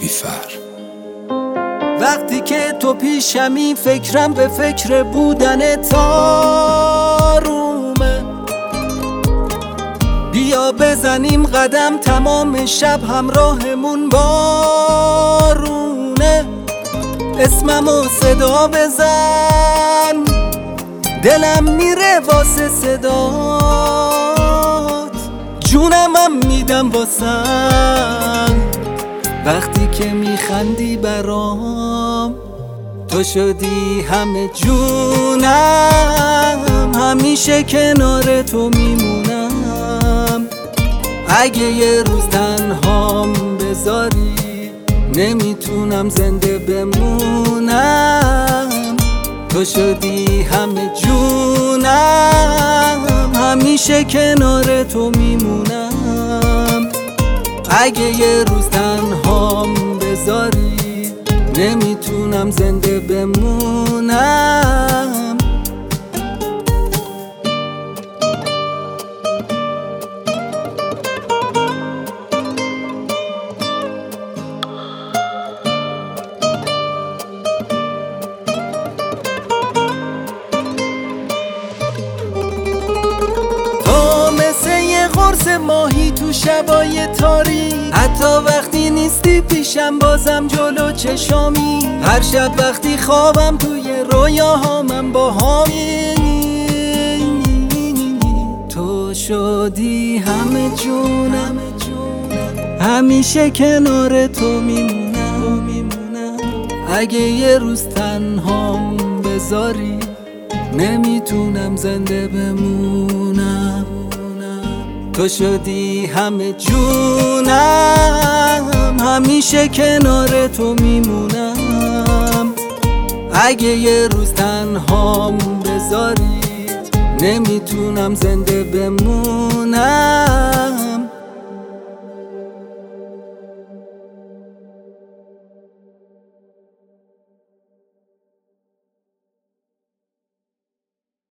نیلوفر. وقتی که تو پیشمی فکرم به فکر بودن تارومه. بیا بزنیم قدم تمام شب همراهمون بارونه. اسممو صدا بزن دلم میره واسه صدات. جونمم میدم واسم وقتی که میخندی برام. تو شدی همه جونم، همیشه کنار تو میمونم. اگه یه روز تنهام بذاری نمیتونم زنده بمونم. تو شدی همه جونم، همیشه کنار تو میمونم. اگه یه روز تنهام بذاری نمیتونم زنده بمونم. قرص ماهی تو شبای تاریک، حتی وقتی نیستی پیشم بازم جلو چشامی. هر شب وقتی خوابم توی رویاهامم باهامی. تو شدی همه جونم، همیشه کنار تو میمونم. اگه یه روز تنهام بذاری نمیتونم زنده بمونم. تو شدی همه جونم، همیشه کنار تو میمونم. اگه یه روز تنهام بذاری نمیتونم زنده بمونم.